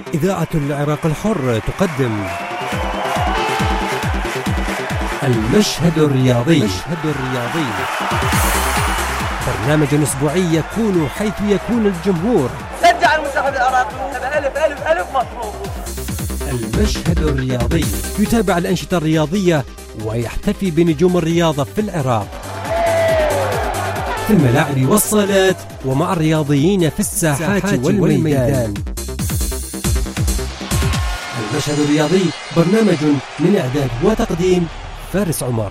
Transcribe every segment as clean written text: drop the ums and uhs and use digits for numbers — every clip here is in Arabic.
إذاعة العراق الحر تقدم المشهد الرياضي. برنامج أسبوعي يكون حيث يكون الجمهور. شجع المنتخب العراقي ألف ألف ألف مطلوب. المشهد الرياضي يتابع الأنشطة الرياضية ويحتفي بنجوم الرياضة في العراق في الملاعب والصالات ومع الرياضيين في الساحات والميدان. المشهد الرياضي برنامج من إعداد وتقديم فارس عمر.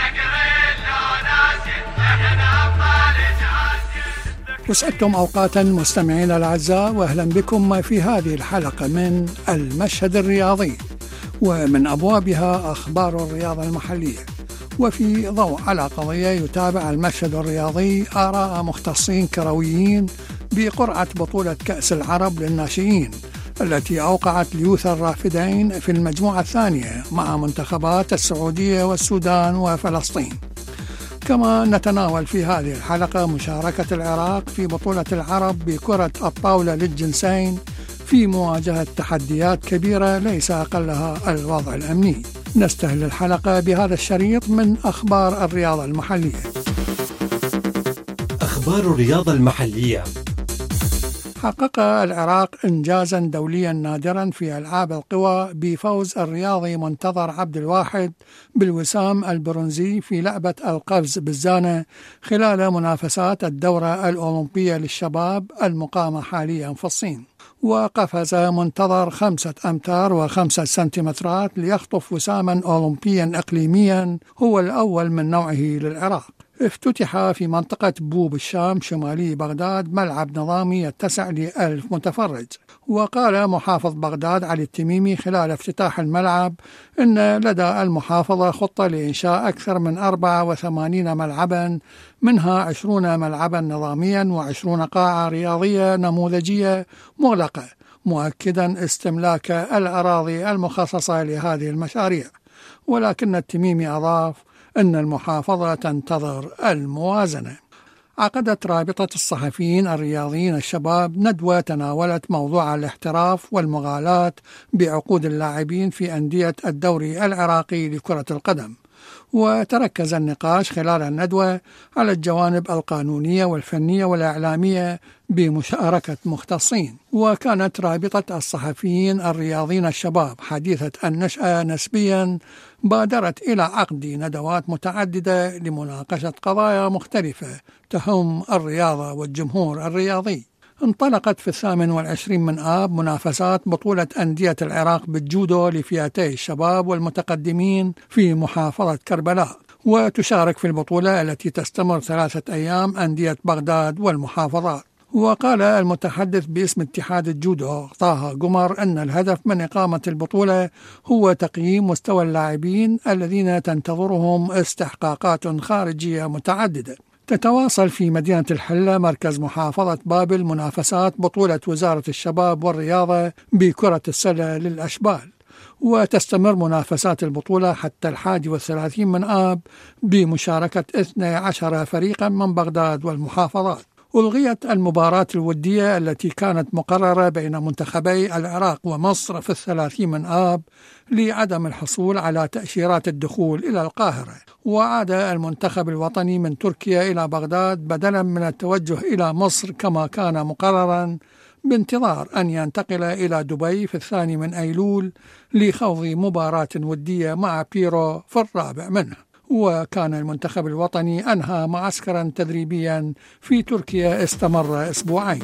وسعدتم أوقاتا مستمعين الأعزاء، وأهلا بكم في هذه الحلقة من المشهد الرياضي، ومن أبوابها أخبار الرياضة المحلية. وفي ضوء على قضية يتابع المشهد الرياضي آراء مختصين كرويين بقرعة بطولة كأس العرب للناشئين التي أوقعت ليوث الرافدين في المجموعة الثانية مع منتخبات السعودية والسودان وفلسطين. كما نتناول في هذه الحلقة مشاركة العراق في بطولة العرب بكرة الطاولة للجنسين في مواجهة تحديات كبيرة ليس أقلها الوضع الأمني. نستهل الحلقة بهذا الشريط من أخبار الرياضة المحلية. أخبار الرياضة المحلية. حقق العراق إنجازا دوليا نادرا في ألعاب القوى بفوز الرياضي منتظر عبد الواحد بالوسام البرونزي في لعبة القفز بالزانة خلال منافسات الدورة الأولمبية للشباب المقامة حاليا في الصين. وقفز منتظر 5 أمتار و5 سنتيمترات ليخطف وساما أولمبيا إقليميا هو الأول من نوعه للعراق. افتتح في منطقة بوب الشام شمالي بغداد ملعب نظامي يتسع ل1000 متفرج. وقال محافظ بغداد علي التميمي خلال افتتاح الملعب إن لدى المحافظة خطة لإنشاء أكثر من 84 ملعبا، منها 20 ملعبا نظاميا و20 قاعة رياضية نموذجية مغلقة، مؤكدا استملاك الأراضي المخصصة لهذه المشاريع. ولكن التميمي أضاف أن المحافظة تنتظر الموازنة. عقدت رابطة الصحفيين الرياضيين الشباب ندوة تناولت موضوع الاحتراف والمغالاة بعقود اللاعبين في أندية الدوري العراقي لكرة القدم. وتركز النقاش خلال الندوة على الجوانب القانونية والفنية والإعلامية بمشاركة مختصين. وكانت رابطة الصحفيين الرياضيين الشباب حديثة النشأة نسبيا بادرت إلى عقد ندوات متعددة لمناقشة قضايا مختلفة تهم الرياضة والجمهور الرياضي. انطلقت في 28 من آب منافسات بطولة أندية العراق بالجودو لفئتي الشباب والمتقدمين في محافظة كربلاء، وتشارك في البطولة التي تستمر 3 أيام أندية بغداد والمحافظات. وقال المتحدث باسم اتحاد الجودو طه قمر أن الهدف من إقامة البطولة هو تقييم مستوى اللاعبين الذين تنتظرهم استحقاقات خارجية متعددة. تتواصل في مدينة الحلة مركز محافظة بابل منافسات بطولة وزارة الشباب والرياضة بكرة السلة للأشبال، وتستمر منافسات البطولة حتى 31 من آب بمشاركة 12 فريقا من بغداد والمحافظات. ألغيت المباراة الودية التي كانت مقررة بين منتخبي العراق ومصر في 30 من آب لعدم الحصول على تأشيرات الدخول إلى القاهرة. وعاد المنتخب الوطني من تركيا إلى بغداد بدلا من التوجه إلى مصر كما كان مقررا، بانتظار أن ينتقل إلى دبي في 2 من أيلول لخوض مباراة ودية مع بيرو في 4 منه. وكان المنتخب الوطني أنهى معسكرا تدريبيا في تركيا استمر 2 أسبوع.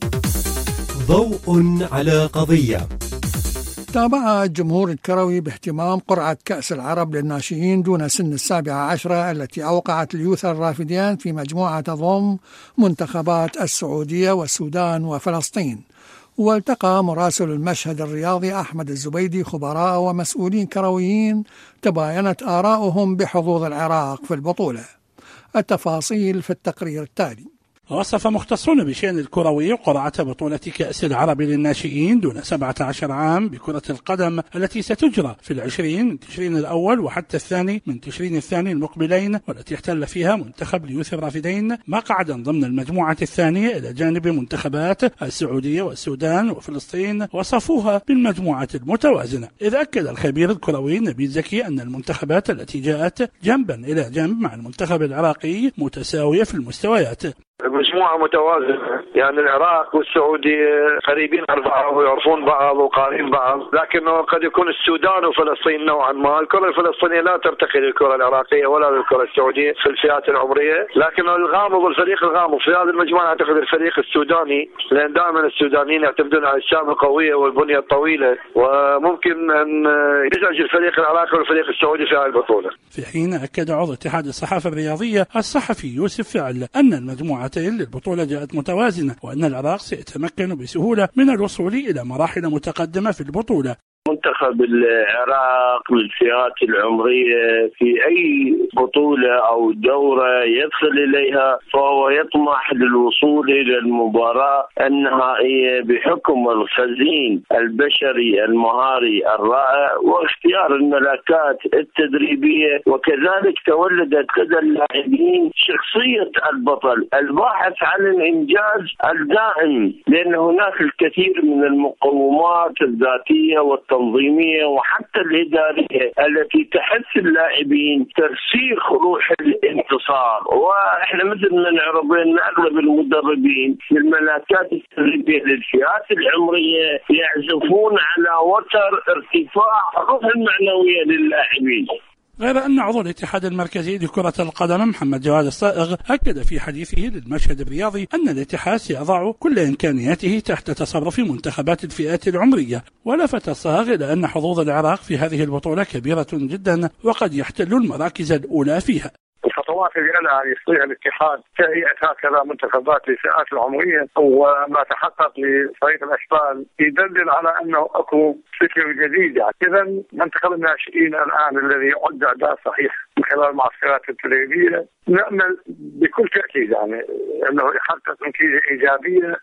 ضوء على قضية. تابع الجمهور الكروي باهتمام قرعة كأس العرب للناشئين دون سن 17 التي أوقعت ليوث الرافدين في مجموعة تضم منتخبات السعودية والسودان وفلسطين. والتقى مراسل المشهد الرياضي أحمد الزبيدي خبراء ومسؤولين كرويين تباينت آراؤهم بحظوظ العراق في البطولة. التفاصيل في التقرير التالي. وصف مختصون بشأن الكروي قرعة بطولة كأس العرب للناشئين دون 17 عام بكرة القدم التي ستجرى في 20 من تشرين الأول وحتى 2 من تشرين الثاني المقبلين، والتي احتل فيها منتخب ليوث الرافدين مقعدا ضمن المجموعة الثانية إلى جانب منتخبات السعودية والسودان وفلسطين، وصفوها بالمجموعة المتوازنة. إذ أكد الخبير الكروي نبيل زكي أن المنتخبات التي جاءت جنبا إلى جنب مع المنتخب العراقي متساوية في المستويات. مجموعة متوازنة، يعني العراق والسعودية قريبين عن بعض ويعرفون بعض وقارين بعض، لكنه قد يكون السودان وفلسطين نوعا ما الكرة الفلسطينية لا ترتقي للكرة العراقية ولا للكرة السعودية في الفئات العمرية، لكن الغامض والفريق الغامض في هذه المجموعة أعتقد الفريق السوداني، لأن دائما السودانيين يعتمدون على الشام القوية والبنية الطويلة، وممكن أن يزعج الفريق العراقي والفريق السعودي في هذه البطولة. في حين أكد عضو اتحاد الصحافة الرياضية الصحفي يوسف فعل أن المجموعة للبطولة جاءت متوازنة، وأن العراق سيتمكن بسهولة من الوصول إلى مراحل متقدمة في البطولة. منتخب العراق للفئات العمرية في أي بطولة أو دورة يدخل إليها فهو يطمح للوصول إلى المباراة النهائية بحكم الخزين البشري المهاري الرائع واختيار الملاكات التدريبية، وكذلك تولدت لدى اللاعبين شخصية البطل الباحث عن الإنجاز الدائم، لأن هناك الكثير من المقومات الذاتية والتنظيمية وحتى الإدارية التي تحث اللاعبين ترسيخ روح الانتصار. وإحنا مثل ما نعرف أن أغلب المدربين في الملاكات التدريبية للفئات العمرية يعزفون على وتر ارتفاع الروح المعنوية للاعبين. غير أن عضو الاتحاد المركزي لكرة القدم محمد جواد الصائغ أكد في حديثه للمشهد الرياضي أن الاتحاد سيضع كل إمكانياته تحت تصرف منتخبات الفئات العمرية، ولفت الصائغ إلى أن حظوظ العراق في هذه البطولة كبيرة جدا وقد يحتل المراكز الأولى فيها. الخطوات اللي أنا يستطيع الاتحاد تهيئة هكذا منتخبات للفئات العمرية وما تحقق لفريق الأشبال يدلل على أنه أكو فكر جديد. يعني إذا منتخب الناشئين الآن الذي يعد أداء صحيح من خلال المعسكرات التدريبية نأمل بكل تأكيد يعني أنه يحقق نتيجة إيجابية،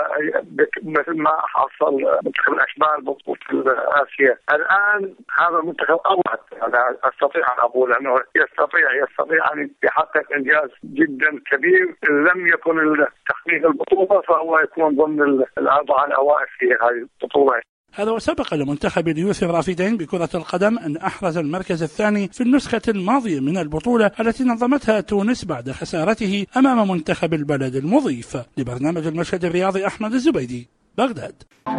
ومثل ما حصل منتخب الأشبال بطولة آسيا الآن هذا المنتخب أوعد. أنا أستطيع أن أقول أنه يستطيع أن يحقق إنجاز جدا كبير. لم يكن تحقيق البطولة فهو يكون ضمن الأربعة الأوائل في هذه البطولة. هذا وسبق لمنتخب ليوث الرافدين بكرة القدم أن أحرز المركز الثاني في النسخة الماضية من البطولة التي نظمتها تونس بعد خسارته أمام منتخب البلد المضيف. لبرنامج المشهد الرياضي أحمد الزبيدي، بغداد.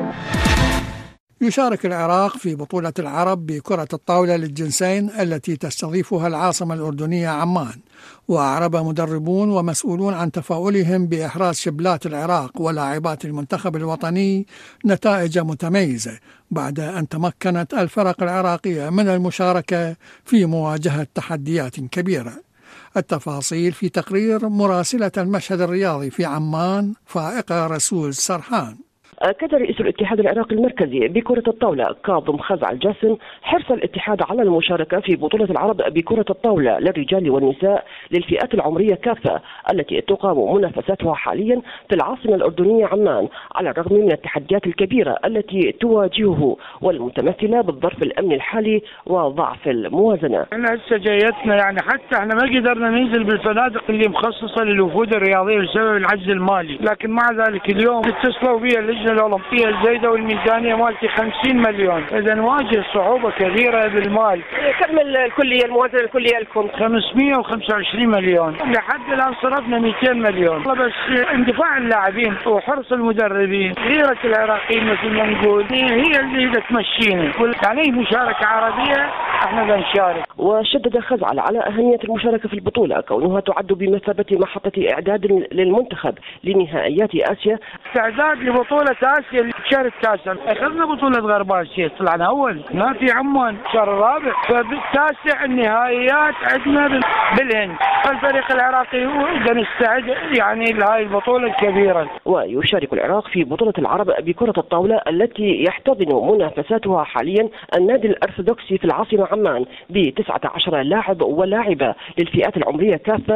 يشارك العراق في بطولة العرب بكرة الطاولة للجنسين التي تستضيفها العاصمة الأردنية عمان، وأعرب مدربون ومسؤولون عن تفاؤلهم بإحراز شبلات العراق ولاعبات المنتخب الوطني نتائج متميزة بعد أن تمكنت الفرق العراقية من المشاركة في مواجهة تحديات كبيرة. التفاصيل في تقرير مراسلة المشهد الرياضي في عمان فائقة رسول سرحان. أكد رئيس الاتحاد العراقي المركزي بكرة الطاولة كاظم خزع الجاسم حرص الاتحاد على المشاركة في بطولة العرب بكرة الطاولة للرجال والنساء للفئات العمرية كافة التي تقام منافساتها حاليا في العاصمة الأردنية عمان، على الرغم من التحديات الكبيرة التي تواجهه والمتمثلة بالظرف الأمني الحالي وضعف الموازنة. احنا هسه جايتنا يعني حتى احنا ما قدرنا ننزل بالفنادق اللي مخصصة للوفود الرياضية بسبب العجز المالي، لكن مع ذلك اليوم اتصلوا بي اللجنة الأولمبية الزايدة والميزانية مالتي 50 مليون، إذا نواجه صعوبة كبيرة بالمال. كم الكلية الموازنة الكلية لكم؟ 525 مليون، لحد الآن صرفنا 200 مليون، بس اندفاع اللاعبين وحرص المدربين غيرة العراقيين مثل ما نقول هي اللي تمشينا، يعني مشاركة عربية احنا بنشارك. وشدد خزعل على أهمية المشاركة في البطولة كونها تعد بمثابة محطة إعداد للمنتخب لنهائيات آسيا. استعداد لبطولة آسيا الشهر التاسع، أخذنا بطولة غرب آسيا طلعنا أول، ما في عمان الشهر الرابع، فبالتاسع النهائيات عندنا بالهند. الفريق العراقي إذا نستعد يعني لهذه البطولة الكبيرة. ويشارك العراق في بطولة العرب بكرة الطاولة التي يحتضن منافساتها حاليا النادي الأرثوذكسي في العاصمة عمان ب19 لاعب ولاعبة للفئات العمرية كافة،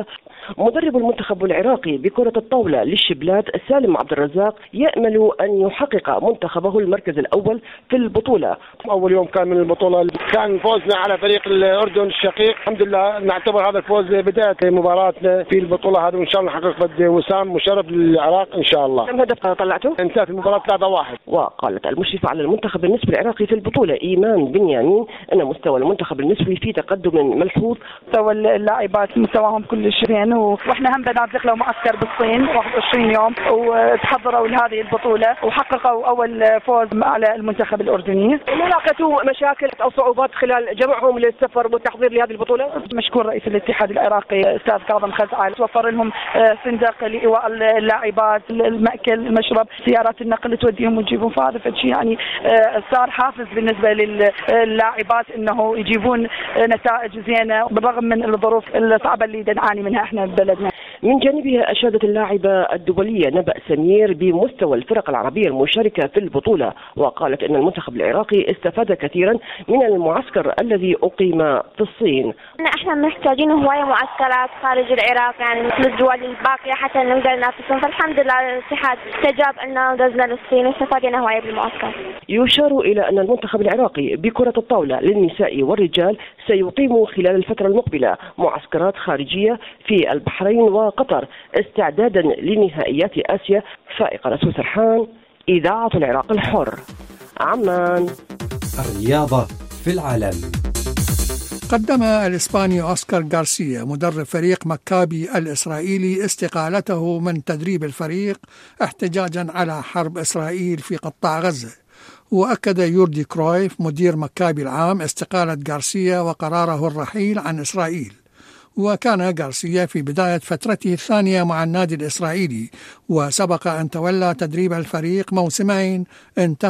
مدرب المنتخب العراقي بكرة الطاولة للشبلات سالم عبد الرزاق يأمل أن يحقق منتخبه المركز الأول في البطولة. أول يوم كان من البطولة كان فوزنا على فريق الأردن الشقيق، الحمد لله نعتبر هذا الفوز بداية مباراتنا في البطولة هذه، وإن شاء الله نحقق فد وسام مشرف للعراق إن شاء الله. كم هدف طلعته؟ انتهى في المباراة 3-1. وقالت المشرفة على المنتخب النسبي العراقي في البطولة إيمان بنيامين أن مستوى المنتخب النسبي في تقدم ملحوظ. مستوى اللاعبات مستواهم كلش زين، واحنا هم بنابلغ لهم معسكر بالصين 21 يوم وتحضروا لهذه البطولة وحققوا أول فوز على المنتخب الأردني. هل لاقتوا مشاكل أو صعوبات خلال جمعهم للسفر والتحضير لهذه البطولة؟ مشكور رئيس الاتحاد العراقي أستاذ كاظم خزعل، توفر لهم فندق لإيواء اللاعبات، المأكل، المشرب، سيارات النقل اللي توديهم وتجيبهم، فهذا فشي يعني صار حافز بالنسبة للاعبات إنه يجيبون نتائج زينة بالرغم من الظروف الصعبة اللي نعاني منها احنا ببلدنا. من جانبها أشادت اللاعبة الدولية نبأ سمير بمستوى الفرق العربية المشاركة في البطولة، وقالت أن المنتخب العراقي استفاد كثيرا من المعسكر الذي أقيم في الصين. احنا محتاجين هواية معسكرات خارج العراق يعني مثل الدول الباقية حتى نقدر ننافسهم، فالحمد لله الاتحاد استجاب أن نزلنا للصين واستفادنا هواية بالمعسكر. يشار إلى أن المنتخب العراقي بكرة الطاولة للنساء والرجال سيقيم خلال الفترة المقبلة معسكرات خارجية في البحرين وقطر استعدادا لنهائيات آسيا. فائقة رسول سرحان، إذاعة العراق الحر، عمان. الرياضة في العالم. قدم الإسباني أوسكار غارسيا مدرب فريق مكابي الإسرائيلي استقالته من تدريب الفريق احتجاجا على حرب إسرائيل في قطاع غزة. وأكد يوردي كرويف مدير مكابي العام استقالة غارسيا وقراره الرحيل عن إسرائيل. وكان غارسيا في بداية فترته الثانية مع النادي الإسرائيلي، وسبق أن تولى تدريب الفريق موسمين انتهى